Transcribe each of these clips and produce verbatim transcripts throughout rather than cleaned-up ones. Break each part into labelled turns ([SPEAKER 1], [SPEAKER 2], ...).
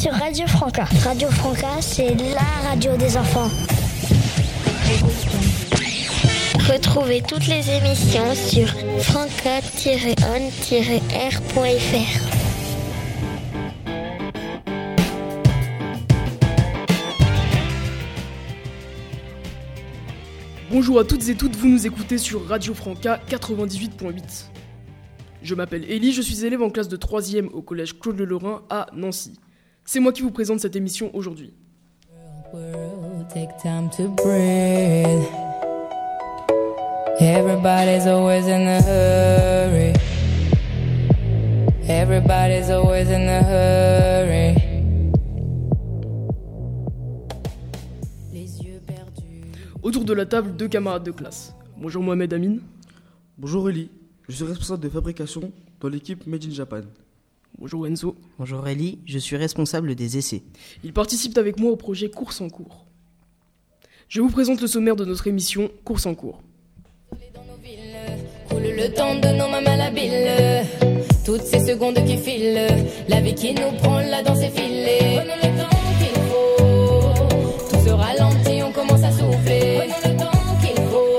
[SPEAKER 1] sur Radio Franca. Radio Franca, c'est la radio des enfants. Retrouvez toutes les émissions sur franca tiret on tiret r point f r.
[SPEAKER 2] Bonjour à toutes et toutes, vous nous écoutez sur Radio Franca quatre-vingt-dix-huit point huit. Je m'appelle Élie, je suis élève en classe de troisième au collège Claude Le Lorrain à Nancy. C'est moi qui vous présente cette émission aujourd'hui.
[SPEAKER 3] World, take time to breathe. Everybody's always in a hurry. Everybody's always in a hurry. Les yeux perdus.
[SPEAKER 2] Autour de la table, deux camarades de classe. Bonjour Mohamed Amin.
[SPEAKER 4] Bonjour Eli, je suis responsable de fabrication dans l'équipe Made in Japan.
[SPEAKER 2] Bonjour Enzo.
[SPEAKER 5] Bonjour Ellie, je suis responsable des essais.
[SPEAKER 2] Ils participent avec moi au projet Course en cours. Je vous présente le sommaire de notre émission Course en cours.
[SPEAKER 3] Dans nos villes, coule le temps de nos mamans labiles. Toutes ces secondes qui filent, la vie qui nous prend là dans ses filets. Prenons le temps qu'il faut, tout se ralentit, on commence à souffler. Prenons le temps qu'il faut.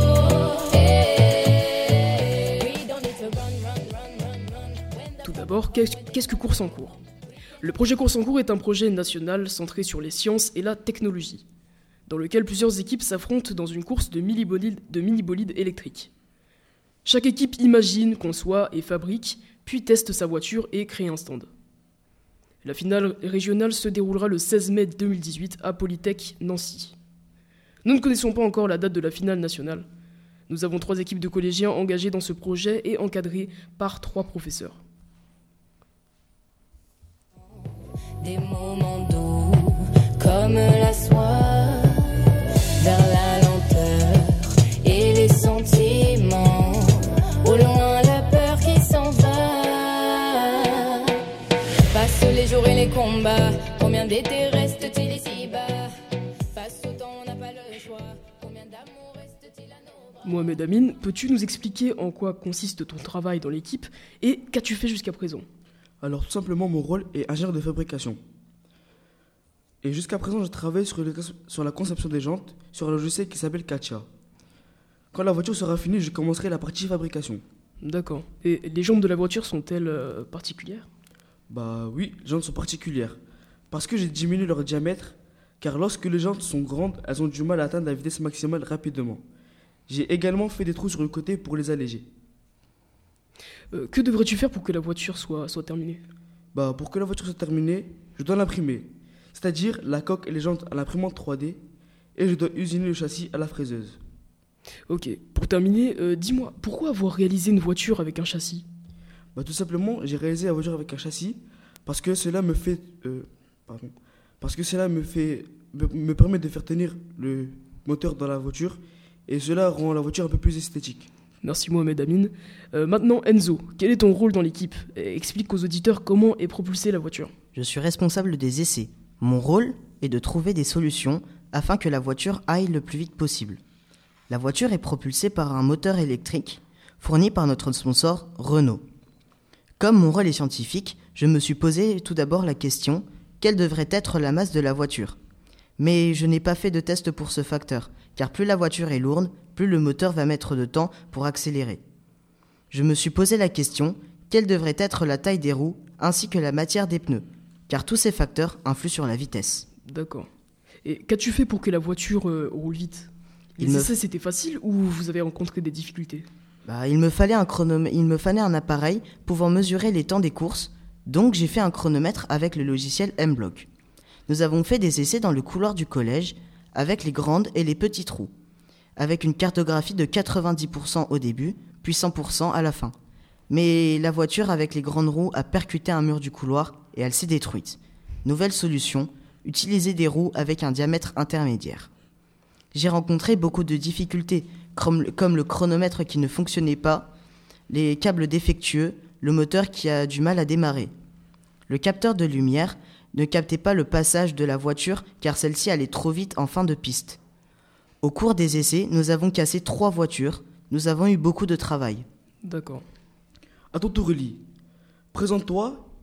[SPEAKER 3] Hey, we don't need to run, run, run, run, run.
[SPEAKER 2] Tout d'abord, qu'est-ce qu'est-ce que Course en cours ? Le projet Course en cours est un projet national centré sur les sciences et la technologie, dans lequel plusieurs équipes s'affrontent dans une course de mini-bolides, de mini-bolides électriques. Chaque équipe imagine, conçoit et fabrique, puis teste sa voiture et crée un stand. La finale régionale se déroulera le seize mai deux mille dix-huit à Polytech Nancy. Nous ne connaissons pas encore la date de la finale nationale. Nous avons trois équipes de collégiens engagées dans ce projet et encadrées par trois professeurs.
[SPEAKER 3] Des moments doux comme la soie vers la lenteur et les sentiments. Au loin la peur qui s'en va. Passent les jours et les combats. Combien d'étés reste-t-il ici-bas? Face au temps on n'a pas le choix. Combien d'amour reste-t-il à nos bras?
[SPEAKER 2] Mohamed Amin, peux-tu nous expliquer en quoi consiste ton travail dans l'équipe et qu'as-tu fait jusqu'à présent ?
[SPEAKER 4] Alors tout simplement mon rôle est ingénieur de fabrication. Et jusqu'à présent je travaille sur, le, sur la conception des jantes sur un logiciel qui s'appelle Katia. Quand la voiture sera finie, je commencerai la partie fabrication.
[SPEAKER 2] D'accord. Et les jantes de la voiture sont-elles euh, particulières ?
[SPEAKER 4] Bah oui, les jantes sont particulières. Parce que j'ai diminué leur diamètre, car lorsque les jantes sont grandes, elles ont du mal à atteindre la vitesse maximale rapidement. J'ai également fait des trous sur le côté pour les alléger.
[SPEAKER 2] Euh, que devrais-tu faire pour que la voiture soit, soit terminée ?
[SPEAKER 4] Bah pour que la voiture soit terminée, je dois l'imprimer. C'est-à-dire la coque et les jantes à l'imprimante trois D, et je dois usiner le châssis à la fraiseuse.
[SPEAKER 2] Ok, pour terminer, euh, dis-moi, pourquoi avoir réalisé une voiture avec un châssis ?
[SPEAKER 4] Bah tout simplement, j'ai réalisé la voiture avec un châssis parce que cela me fait, euh, pardon, parce que cela me fait, me, me permet de faire tenir le moteur dans la voiture, et cela rend la voiture un peu plus esthétique.
[SPEAKER 2] Merci Mohamed Amin. Euh, maintenant Enzo, quel est ton rôle dans l'équipe ? Explique aux auditeurs comment est propulsée la voiture.
[SPEAKER 5] Je suis responsable des essais. Mon rôle est de trouver des solutions afin que la voiture aille le plus vite possible. La voiture est propulsée par un moteur électrique fourni par notre sponsor Renault. Comme mon rôle est scientifique, je me suis posé tout d'abord la question « Quelle devrait être la masse de la voiture ?» Mais je n'ai pas fait de test pour ce facteur, car plus la voiture est lourde, plus le moteur va mettre de temps pour accélérer. Je me suis posé la question « Quelle devrait être la taille des roues ainsi que la matière des pneus ?» car tous ces facteurs influent sur la vitesse.
[SPEAKER 2] D'accord. Et qu'as-tu fait pour que la voiture euh, roule vite ? Les
[SPEAKER 5] Il me-
[SPEAKER 2] essais, c'était facile ou vous avez rencontré des difficultés ?
[SPEAKER 5] Bah, il me fallait un chronom- il me fallait un appareil pouvant mesurer les temps des courses, donc j'ai fait un chronomètre avec le logiciel M-Block. Nous avons fait des essais dans le couloir du collège avec les grandes et les petits trous, avec une cartographie de quatre-vingt-dix pour cent au début, puis cent pour cent à la fin. Mais la voiture avec les grandes roues a percuté un mur du couloir et elle s'est détruite. Nouvelle solution, utiliser des roues avec un diamètre intermédiaire. J'ai rencontré beaucoup de difficultés, comme le, comme le chronomètre qui ne fonctionnait pas, les câbles défectueux, le moteur qui a du mal à démarrer. Le capteur de lumière ne captait pas le passage de la voiture car celle-ci allait trop vite en fin de piste. Au cours des essais, nous avons cassé trois voitures. Nous avons eu beaucoup de travail.
[SPEAKER 2] D'accord.
[SPEAKER 4] À ton tour, Eli, présente-toi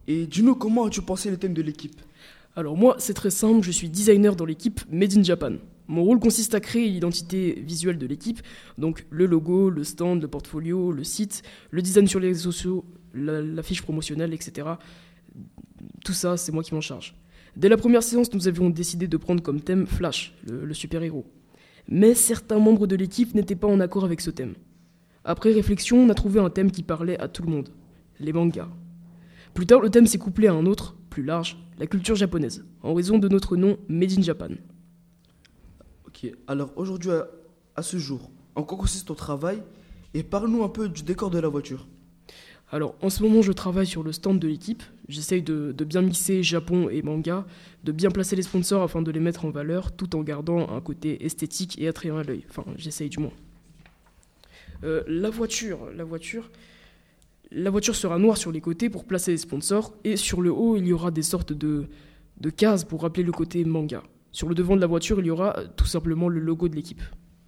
[SPEAKER 4] Et dis-nous, comment as-tu pensé le thème de l'équipe?
[SPEAKER 2] Alors moi, c'est très simple, je suis designer dans l'équipe Made in Japan. Mon rôle consiste à créer l'identité visuelle de l'équipe, donc le logo, le stand, le portfolio, le site, le design sur les réseaux sociaux, la, la fiche promotionnelle, et cetera. Tout ça, c'est moi qui m'en charge. Dès la première séance, nous avions décidé de prendre comme thème Flash, le, le super-héros. Mais certains membres de l'équipe n'étaient pas en accord avec ce thème. Après réflexion, on a trouvé un thème qui parlait à tout le monde, les mangas. Plus tard, le thème s'est couplé à un autre, plus large, la culture japonaise, en raison de notre nom Made in Japan.
[SPEAKER 4] Ok, alors aujourd'hui, à, à ce jour, en quoi consiste ton travail? Et parle-nous un peu du décor de la voiture.
[SPEAKER 2] Alors, en ce moment, je travaille sur le stand de l'équipe. J'essaye de, de bien mixer Japon et manga, de bien placer les sponsors afin de les mettre en valeur, tout en gardant un côté esthétique et attrayant à l'œil. Enfin, j'essaye du moins. Euh, la voiture, la voiture... La voiture sera noire sur les côtés pour placer les sponsors, et sur le haut, il y aura des sortes de, de cases pour rappeler le côté manga. Sur le devant de la voiture, il y aura tout simplement le logo de l'équipe.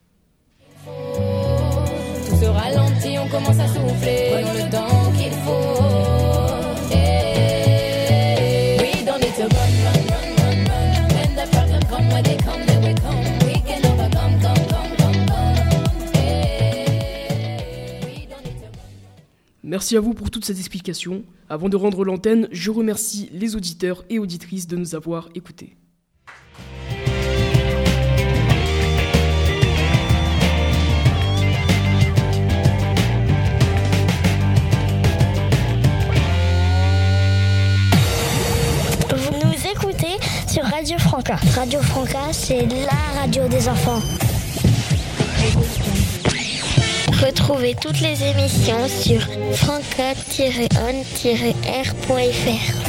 [SPEAKER 3] Tout se ralentit, on commence à souffler. Prenons le temps qu'il faut. Hey, we don't need to run, run, run, run, run. When the problem come, when they come, then we come. We can overcome, come, come, come, come. Hey, we don't need to run.
[SPEAKER 2] Merci à vous pour toutes ces explications. Avant de rendre l'antenne, je remercie les auditeurs et auditrices de nous avoir écoutés.
[SPEAKER 1] Sur Radio Franca. Radio Franca, c'est la radio des enfants. Retrouvez toutes les émissions sur franca tiret on tiret r point f r.